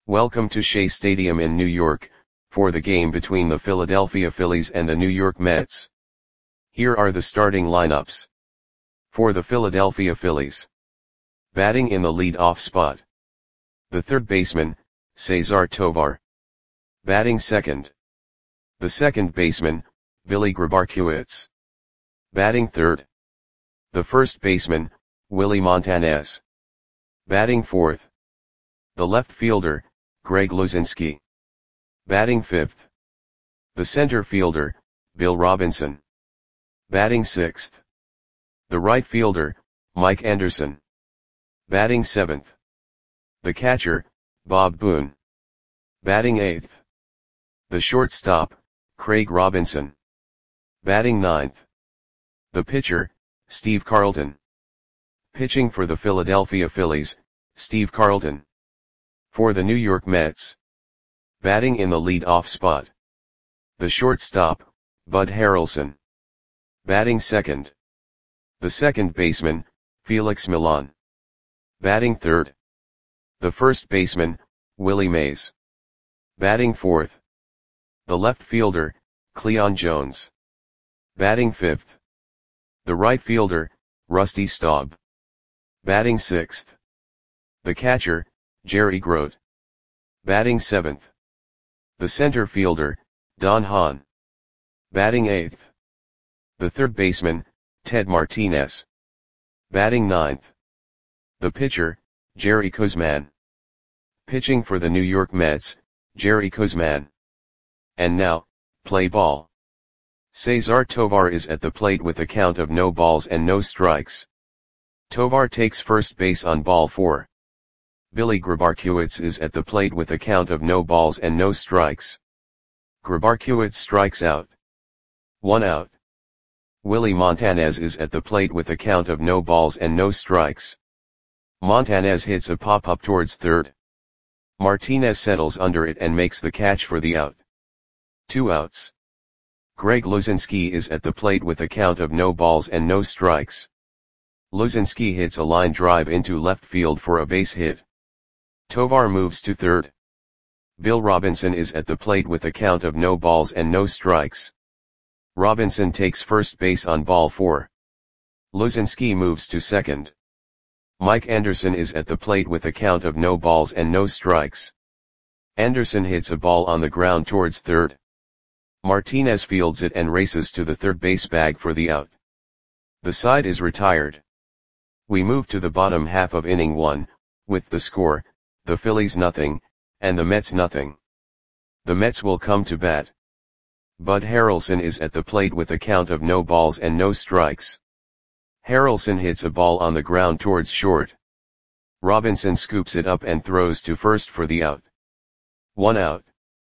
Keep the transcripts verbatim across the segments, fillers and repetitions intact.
Welcome to Shea Stadium in New York, for the game between the Philadelphia Phillies and the New York Mets. Here are the starting lineups. For the Philadelphia Phillies. Batting in the lead-off spot. The third baseman, Cesar Tovar. Batting second. The second baseman, Billy Grabarkewitz. Batting third. The first baseman, Willie Montanez. Batting fourth. The left fielder, Greg Luzinski. Batting fifth. The center fielder, Bill Robinson. Batting sixth. The right fielder, Mike Anderson. Batting seventh. The catcher, Bob Boone. Batting eighth. The shortstop, Craig Robinson. Batting ninth. The pitcher, Steve Carlton. Pitching for the Philadelphia Phillies, Steve Carlton. For the New York Mets. Batting in the lead-off spot. The shortstop, Bud Harrelson. Batting second. The second baseman, Felix Millan. Batting third. The first baseman, Willie Mays. Batting fourth. The left fielder, Cleon Jones. Batting fifth. The right fielder, Rusty Staub. Batting sixth. The catcher, Jerry Grote. Batting seventh. The center fielder, Don Hahn. Batting eighth. The third baseman, Ted Martinez. Batting ninth. The pitcher, Jerry Koosman. Pitching for the New York Mets, Jerry Koosman. And now, play ball. Cesar Tovar is at the plate with a count of no balls and no strikes. Tovar takes first base on ball four. Billy Grabarkewitz is at the plate with a count of no balls and no strikes. Grabarkewitz strikes out. One out. Willie Montanez is at the plate with a count of no balls and no strikes. Montanez hits a pop-up towards third. Martinez settles under it and makes the catch for the out. Two outs. Greg Luzinski is at the plate with a count of no balls and no strikes. Luzinski hits a line drive into left field for a base hit. Tovar moves to third. Bill Robinson is at the plate with a count of no balls and no strikes. Robinson takes first base on ball four. Luzinski moves to second. Mike Anderson is at the plate with a count of no balls and no strikes. Anderson hits a ball on the ground towards third. Martinez fields it and races to the third base bag for the out. The side is retired. We move to the bottom half of inning one, with the score, the Phillies nothing, and the Mets nothing. The Mets will come to bat. Bud Harrelson is at the plate with a count of no balls and no strikes. Harrelson hits a ball on the ground towards short. Robinson scoops it up and throws to first for the out. One out.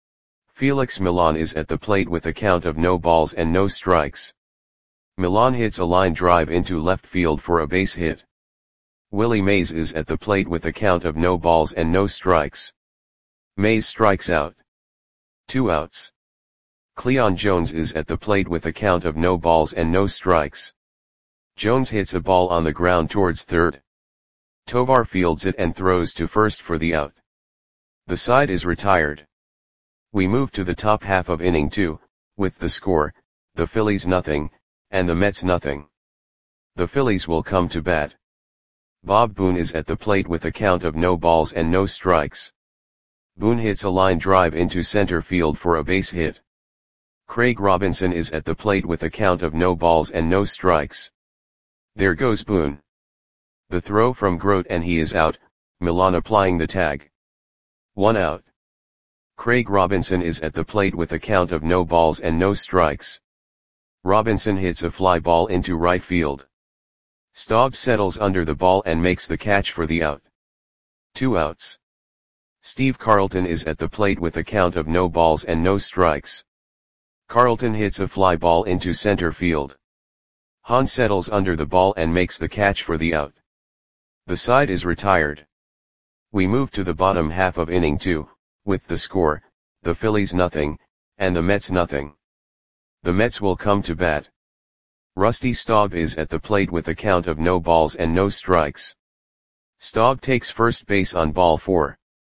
Felix Millan is at the plate with a count of no balls and no strikes. Millan hits a line drive into left field for a base hit. Willie Mays is at the plate with a count of no balls and no strikes. Mays strikes out. Two outs. Cleon Jones is at the plate with a count of no balls and no strikes. Jones hits a ball on the ground towards third. Tovar fields it and throws to first for the out. The side is retired. We move to the top half of inning two, with the score, the Phillies nothing, and the Mets nothing. The Phillies will come to bat. Bob Boone is at the plate with a count of no balls and no strikes. Boone hits a line drive into center field for a base hit. Craig Robinson is at the plate with a count of no balls and no strikes. There goes Boone. The throw from Grote and he is out, Millan applying the tag. One out. Craig Robinson is at the plate with a count of no balls and no strikes. Robinson hits a fly ball into right field. Staub settles under the ball and makes the catch for the out. Two outs. Steve Carlton is at the plate with a count of no balls and no strikes. Carlton hits a fly ball into center field. Hahn settles under the ball and makes the catch for the out. The side is retired. We move to the bottom half of inning two, with the score, the Phillies nothing, and the Mets nothing. The Mets will come to bat. Rusty Staub is at the plate with a count of no balls and no strikes. Staub takes first base on ball four.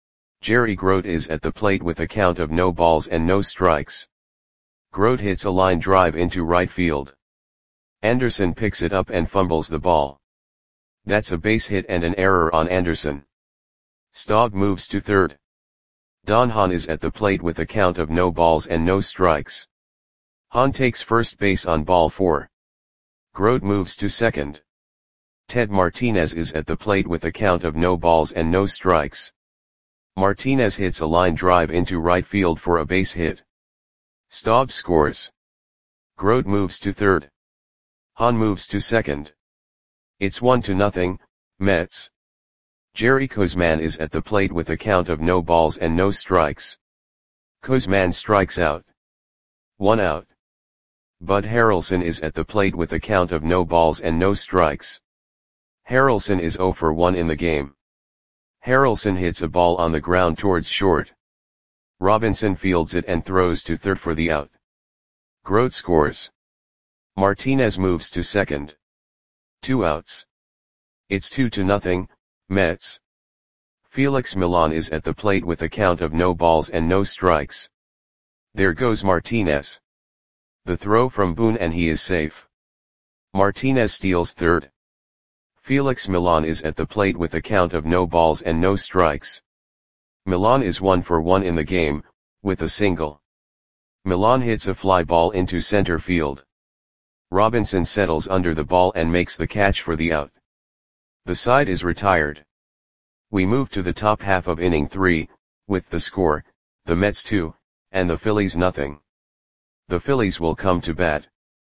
Jerry Grote is at the plate with a count of no balls and no strikes. Grote hits a line drive into right field. Anderson picks it up and fumbles the ball. That's a base hit and an error on Anderson. Staub moves to third. Don Hahn is at the plate with a count of no balls and no strikes. Hahn takes first base on ball four. Grote moves to second. Ted Martinez is at the plate with a count of no balls and no strikes. Martinez hits a line drive into right field for a base hit. Staub scores. Grote moves to third. Hahn moves to second. It's one to nothing, Mets. Jerry Koosman is at the plate with a count of no balls and no strikes. Koosman strikes out. One out. Bud Harrelson is at the plate with a count of no balls and no strikes. Harrelson is zero for one in the game. Harrelson hits a ball on the ground towards short. Robinson fields it and throws to third for the out. Grote scores. Martinez moves to second. Two outs. It's two to nothing, Mets. Felix Millan is at the plate with a count of no balls and no strikes. There goes Martinez. The throw from Boone and he is safe. Martinez steals third. Felix Millan is at the plate with a count of no balls and no strikes. Millan is one for one in the game, with a single. Millan hits a fly ball into center field. Robinson settles under the ball and makes the catch for the out. The side is retired. We move to the top half of inning three, with the score, the Mets two, and the Phillies nothing. The Phillies will come to bat.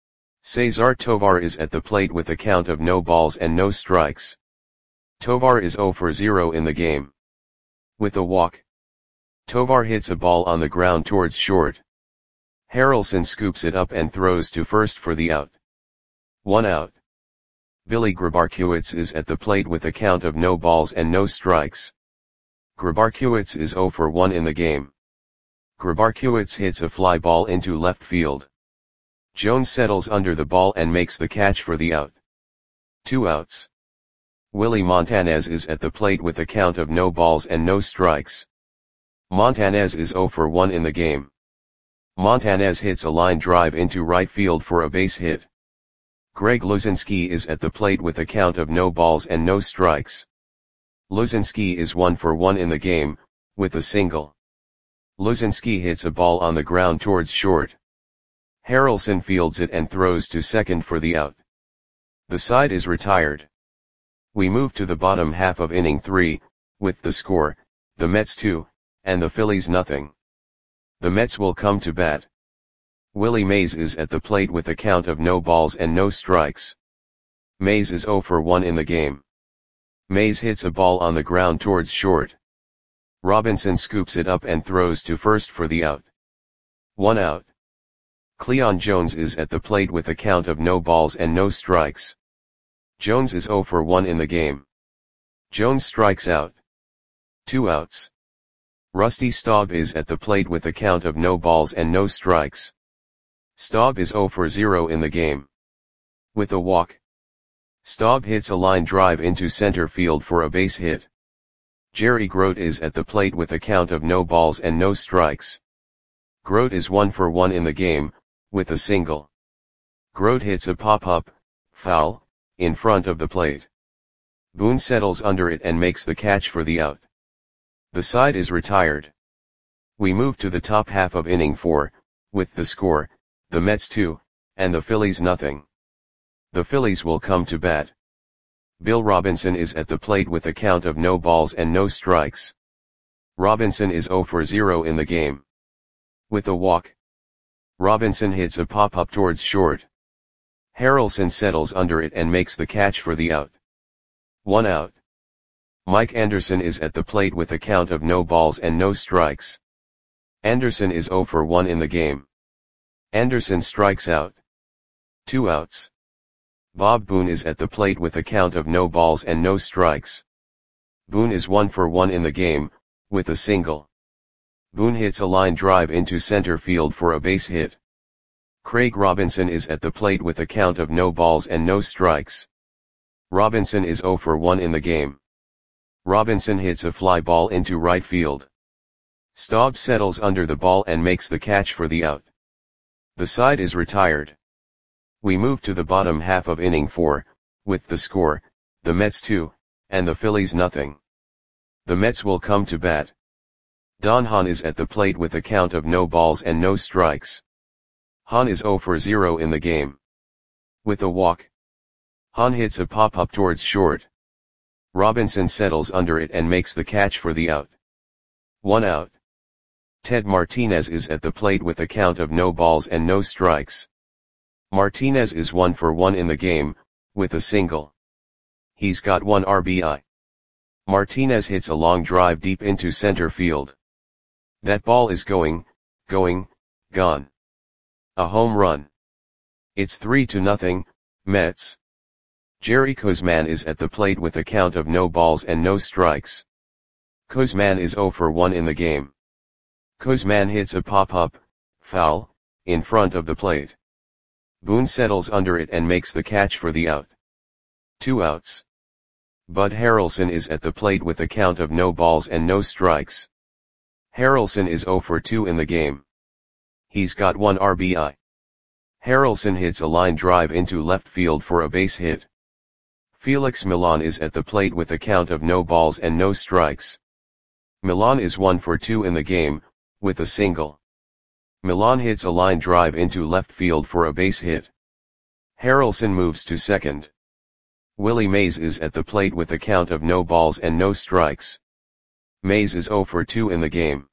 Cesar Tovar is at the plate with a count of no balls and no strikes. Tovar is zero for zero in the game. With a walk. Tovar hits a ball on the ground towards short. Harrelson scoops it up and throws to first for the out. One out. Billy Grabarkiewicz is at the plate with a count of no balls and no strikes. Grabarkiewicz is zero for one in the game. Grabarkiewicz hits a fly ball into left field. Jones settles under the ball and makes the catch for the out. Two outs. Willie Montanez is at the plate with a count of no balls and no strikes. Montanez is zero for one in the game. Montanez hits a line drive into right field for a base hit. Greg Luzinski is at the plate with a count of no balls and no strikes. Luzinski is one for one in the game, with a single. Luzinski hits a ball on the ground towards short. Harrelson fields it and throws to second for the out. The side is retired. We move to the bottom half of inning three, with the score, the Mets two, and the Phillies nothing. The Mets will come to bat. Willie Mays is at the plate with a count of no balls and no strikes. Mays is zero for one in the game. Mays hits a ball on the ground towards short. Robinson scoops it up and throws to first for the out. One out. Cleon Jones is at the plate with a count of no balls and no strikes. Jones is zero for one in the game. Jones strikes out. Two outs. Rusty Staub is at the plate with a count of no balls and no strikes. Staub is zero for zero in the game. With a walk. Staub hits a line drive into center field for a base hit. Jerry Grote is at the plate with a count of no balls and no strikes. Grote is one for one in the game, with a single. Grote hits a pop-up, foul, in front of the plate. Boone settles under it and makes the catch for the out. The side is retired. We move to the top half of inning four, with the score, the Mets two, and the Phillies nothing. The Phillies will come to bat. Bill Robinson is at the plate with a count of no balls and no strikes. Robinson is zero for zero in the game. With a walk. Robinson hits a pop-up towards short. Harrelson settles under it and makes the catch for the out. One out. Mike Anderson is at the plate with a count of no balls and no strikes. Anderson is zero for one in the game. Anderson strikes out. Two outs. Bob Boone is at the plate with a count of no balls and no strikes. Boone is one for one in the game, with a single. Boone hits a line drive into center field for a base hit. Craig Robinson is at the plate with a count of no balls and no strikes. Robinson is zero for one in the game. Robinson hits a fly ball into right field. Staub settles under the ball and makes the catch for the out. The side is retired. We move to the bottom half of inning four, with the score, the Mets two, and the Phillies nothing. The Mets will come to bat. Don Hahn is at the plate with a count of no balls and no strikes. Hahn is zero for zero in the game. With a walk, Hahn hits a pop-up towards short. Robinson settles under it and makes the catch for the out. One out. Ted Martinez is at the plate with a count of no balls and no strikes. Martinez is one for one in the game, with a single. He's got one R B I. Martinez hits a long drive deep into center field. That ball is going, going, gone. A home run. It's three to nothing, Mets. Jerry Koosman is at the plate with a count of no balls and no strikes. Koosman is zero for one in the game. Koosman hits a pop-up, foul, in front of the plate. Boone settles under it and makes the catch for the out. Two outs. Bud Harrelson is at the plate with a count of no balls and no strikes. Harrelson is zero for two in the game. He's got one R B I. Harrelson hits a line drive into left field for a base hit. Felix Millan is at the plate with a count of no balls and no strikes. Millan is one for two in the game, with a single. Millan hits a line drive into left field for a base hit. Harrelson moves to second. Willie Mays is at the plate with a count of no balls and no strikes. Mays is zero for two in the game.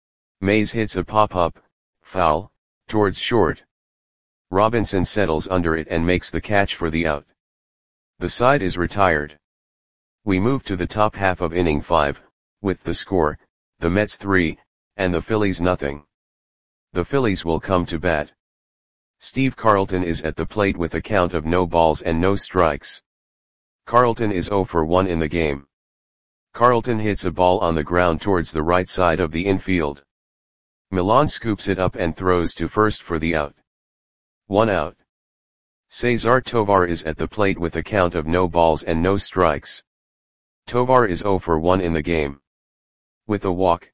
Mays hits a pop-up, foul, towards short. Robinson settles under it and makes the catch for the out. The side is retired. We move to the top half of inning five, with the score, the Mets three, and the Phillies nothing. The Phillies will come to bat. Steve Carlton is at the plate with a count of no balls and no strikes. Carlton is zero for one in the game. Carlton hits a ball on the ground towards the right side of the infield. Millan scoops it up and throws to first for the out. One out. Cesar Tovar is at the plate with a count of no balls and no strikes. Tovar is zero for one in the game. With a walk,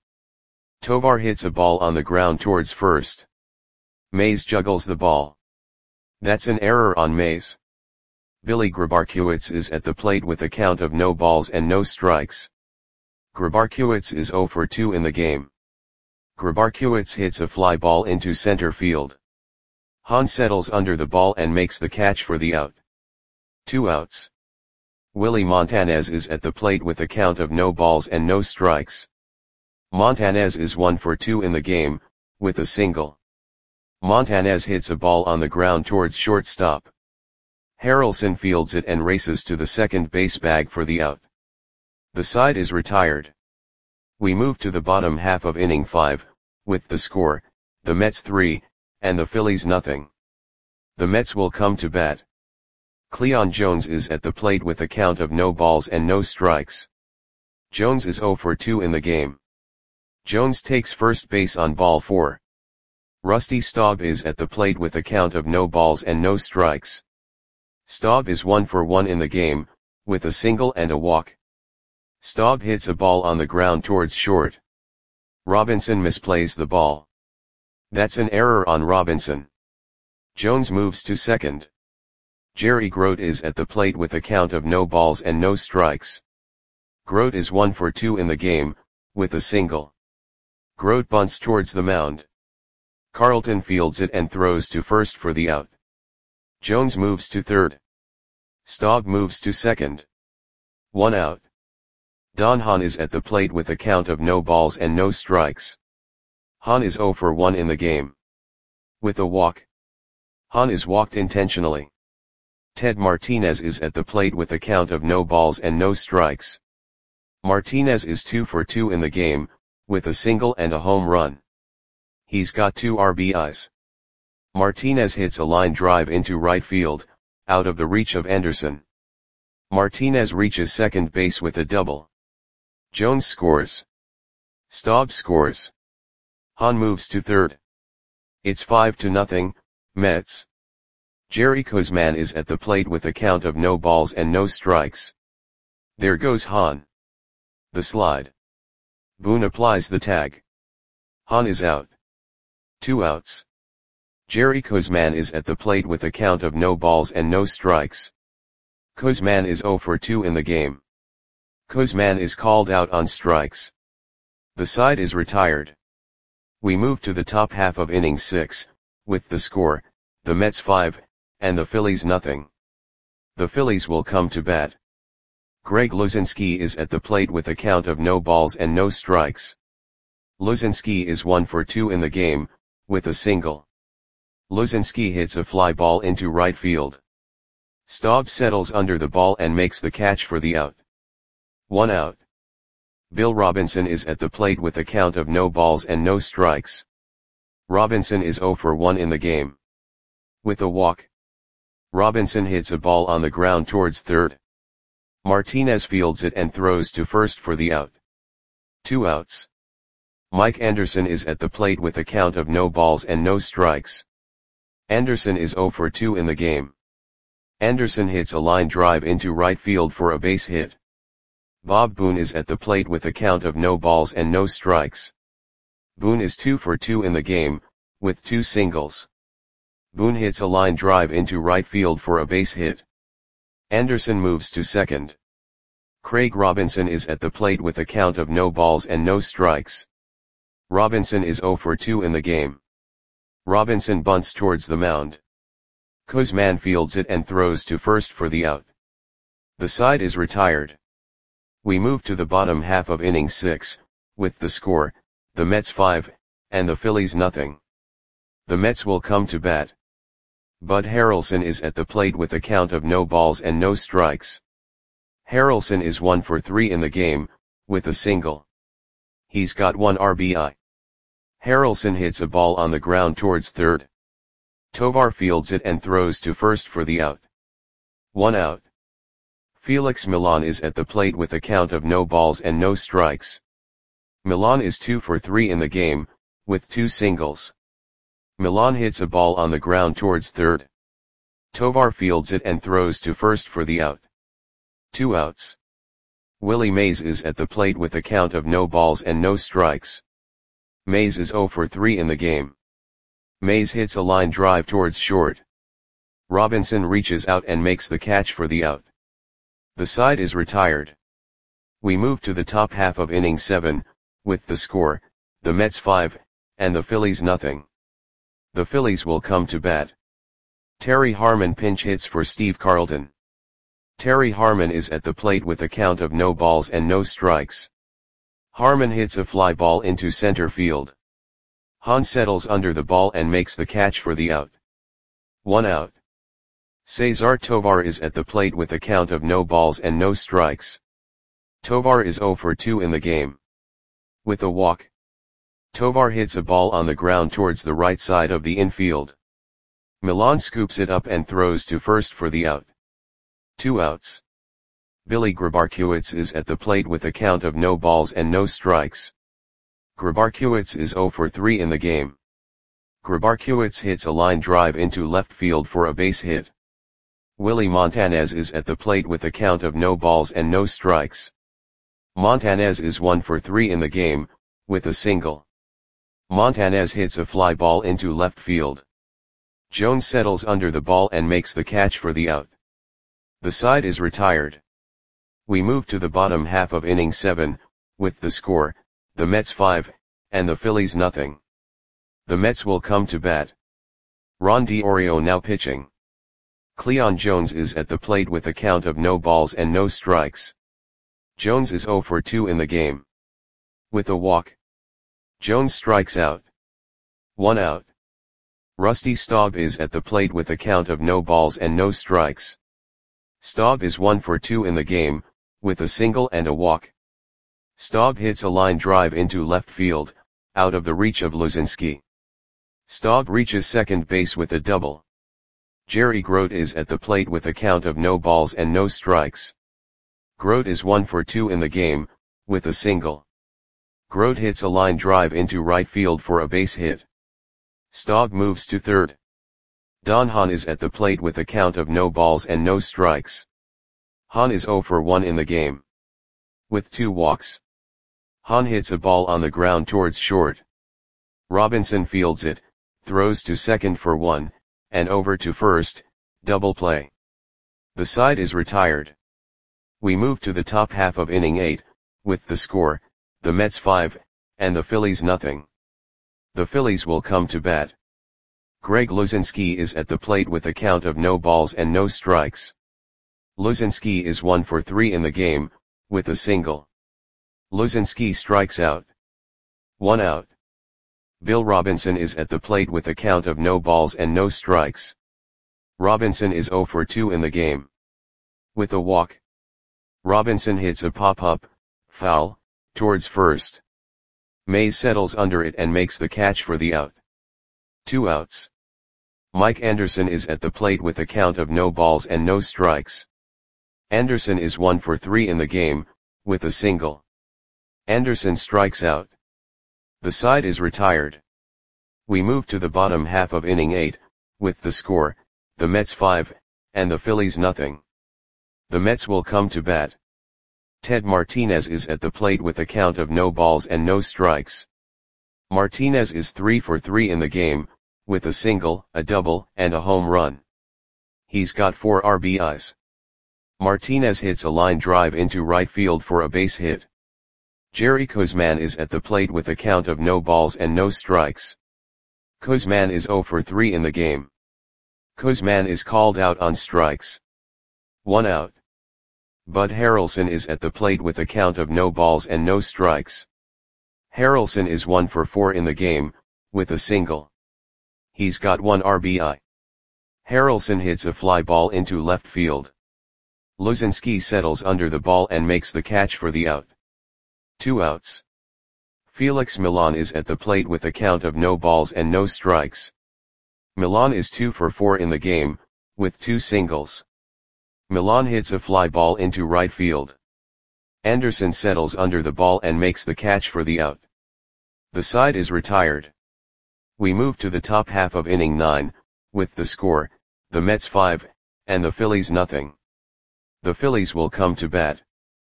Tovar hits a ball on the ground towards first. Mays juggles the ball. That's an error on Mays. Billy Grabarkiewicz is at the plate with a count of no balls and no strikes. Grabarkiewicz is zero for two in the game. Grabarkiewicz hits a fly ball into center field. Hahn settles under the ball and makes the catch for the out. Two outs. Willie Montanez is at the plate with a count of no balls and no strikes. Montanez is one for two in the game, with a single. Montanez hits a ball on the ground towards shortstop. Harrelson fields it and races to the second base bag for the out. The side is retired. We move to the bottom half of inning five, with the score, the Mets three, and the Phillies nothing. The Mets will come to bat. Cleon Jones is at the plate with a count of no balls and no strikes. Jones is zero for two in the game. Jones takes first base on ball four. Rusty Staub is at the plate with a count of no balls and no strikes. Staub is one for one in the game, with a single and a walk. Staub hits a ball on the ground towards short. Robinson misplays the ball. That's an error on Robinson. Jones moves to second. Jerry Grote is at the plate with a count of no balls and no strikes. Grote is one for two in the game, with a single. Grote bunts towards the mound. Carlton fields it and throws to first for the out. Jones moves to third. Staub moves to second. One out. Don Hahn is at the plate with a count of no balls and no strikes. Hahn is zero for one in the game. With a walk. Hahn is walked intentionally. Ted Martinez is at the plate with a count of no balls and no strikes. Martinez is two for two in the game, with a single and a home run. He's got two R B Is. Martinez hits a line drive into right field, out of the reach of Anderson. Martinez reaches second base with a double. Jones scores. Staub scores. Hahn moves to third. It's five to nothing, Mets. Jerry Koosman is at the plate with a count of no balls and no strikes. There goes Hahn. The slide. Boone applies the tag. Han is out. Two outs. Jerry Koosman is at the plate with a count of no balls and no strikes. Koosman is zero for two in the game. Koosman is called out on strikes. The side is retired. We move to the top half of inning six, with the score, the Mets five, and the Phillies nothing. The Phillies will come to bat. Greg Luzinski is at the plate with a count of no balls and no strikes. Luzinski is one for two in the game, with a single. Luzinski hits a fly ball into right field. Staub settles under the ball and makes the catch for the out. One out. Bill Robinson is at the plate with a count of no balls and no strikes. Robinson is zero for one in the game. With a walk. Robinson hits a ball on the ground towards third. Martinez fields it and throws to first for the out. Two outs. Mike Anderson is at the plate with a count of no balls and no strikes. Anderson is zero for two in the game. Anderson hits a line drive into right field for a base hit. Bob Boone is at the plate with a count of no balls and no strikes. Boone is two for two in the game, with two singles. Boone hits a line drive into right field for a base hit. Anderson moves to second. Craig Robinson is at the plate with a count of no balls and no strikes. Robinson is zero for two in the game. Robinson bunts towards the mound. Koosman fields it and throws to first for the out. The side is retired. We move to the bottom half of inning six, with the score, the Mets five, and the Phillies nothing. The Mets will come to bat. Bud Harrelson is at the plate with a count of no balls and no strikes. Harrelson is one for three in the game, with a single. He's got one R B I. Harrelson hits a ball on the ground towards third. Tovar fields it and throws to first for the out. One out. Felix Millan is at the plate with a count of no balls and no strikes. Millan is two for three in the game, with two singles. Millan hits a ball on the ground towards third. Tovar fields it and throws to first for the out. Two outs. Willie Mays is at the plate with a count of no balls and no strikes. Mays is zero for three in the game. Mays hits a line drive towards short. Robinson reaches out and makes the catch for the out. The side is retired. We move to the top half of inning seven, with the score, the Mets five, and the Phillies nothing. The Phillies will come to bat. Terry Harmon pinch hits for Steve Carlton. Terry Harmon is at the plate with a count of no balls and no strikes. Harmon hits a fly ball into center field. Hahn settles under the ball and makes the catch for the out. One out. Cesar Tovar is at the plate with a count of no balls and no strikes. Tovar is zero for two in the game. With a walk. Tovar hits a ball on the ground towards the right side of the infield. Millan scoops it up and throws to first for the out. Two outs. Billy Grabarkiewicz is at the plate with a count of no balls and no strikes. Grabarkiewicz is zero for three in the game. Grabarkiewicz hits a line drive into left field for a base hit. Willie Montanez is at the plate with a count of no balls and no strikes. Montanez is one for three in the game, with a single. Montanez hits a fly ball into left field. Jones settles under the ball and makes the catch for the out. The side is retired. We move to the bottom half of inning seven, with the score, the Mets five, and the Phillies nothing. The Mets will come to bat. Ron DiOrio now pitching. Cleon Jones is at the plate with a count of no balls and no strikes. Jones is zero for two in the game. With a walk. Jones strikes out. One out. Rusty Staub is at the plate with a count of no balls and no strikes. Staub is one for two in the game, with a single and a walk. Staub hits a line drive into left field, out of the reach of Luzinski. Staub reaches second base with a double. Jerry Grote is at the plate with a count of no balls and no strikes. Grote is one for two in the game, with a single. Grote hits a line drive into right field for a base hit. Staub moves to third. Don Hahn is at the plate with a count of no balls and no strikes. Hahn is zero for one in the game. With two walks. Hahn hits a ball on the ground towards short. Robinson fields it, throws to second for one, and over to first, double play. The side is retired. We move to the top half of inning eight, with the score, the Mets five, and the Phillies nothing. The Phillies will come to bat. Greg Luzinski is at the plate with a count of no balls and no strikes. Luzinski is one for three in the game, with a single. Luzinski strikes out. One out. Bill Robinson is at the plate with a count of no balls and no strikes. Robinson is zero for two in the game. With a walk. Robinson hits a pop-up, foul, towards first. Mays settles under it and makes the catch for the out. Two outs. Mike Anderson is at the plate with a count of no balls and no strikes. Anderson is one for three in the game, with a single. Anderson strikes out. The side is retired. We move to the bottom half of inning eight, with the score, the Mets five, and the Phillies nothing. The Mets will come to bat. Ted Martinez is at the plate with a count of no balls and no strikes. Martinez is three for three in the game, with a single, a double, and a home run. He's got four R B Is. Martinez hits a line drive into right field for a base hit. Jerry Koosman is at the plate with a count of no balls and no strikes. Koosman is zero for three in the game. Koosman is called out on strikes. One out. Bud Harrelson is at the plate with a count of no balls and no strikes. Harrelson is one for four in the game, with a single. He's got one R B I. Harrelson hits a fly ball into left field. Luzinski settles under the ball and makes the catch for the out. Two outs. Felix Millan is at the plate with a count of no balls and no strikes. Millan is two for four in the game, with two singles. Millan hits a fly ball into right field. Anderson settles under the ball and makes the catch for the out. The side is retired. We move to the top half of inning nine, with the score, the Mets five, and the Phillies nothing. The Phillies will come to bat.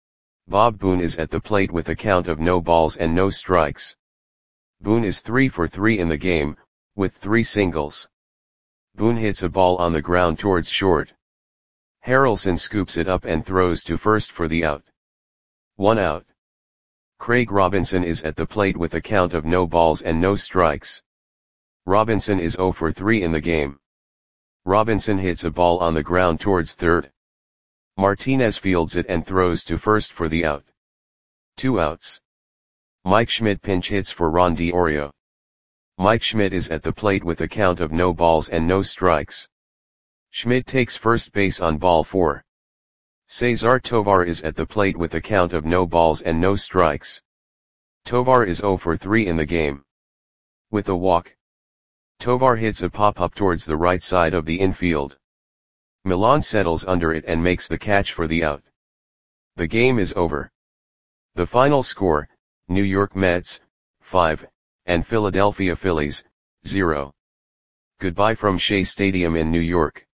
Bob Boone is at the plate with a count of no balls and no strikes. Boone is three for three in the game, with three singles. Boone hits a ball on the ground towards short. Harrelson scoops it up and throws to first for the out. One out. Craig Robinson is at the plate with a count of no balls and no strikes. Robinson is zero for three in the game. Robinson hits a ball on the ground towards third. Martinez fields it and throws to first for the out. Two outs. Mike Schmidt pinch hits for Ron DiOrio. Mike Schmidt is at the plate with a count of no balls and no strikes. Schmidt takes first base on ball four. Cesar Tovar is at the plate with a count of no balls and no strikes. Tovar is zero for three in the game. With a walk. Tovar hits a pop-up towards the right side of the infield. Millan settles under it and makes the catch for the out. The game is over. The final score, New York Mets, five, and Philadelphia Phillies, zero. Goodbye from Shea Stadium in New York.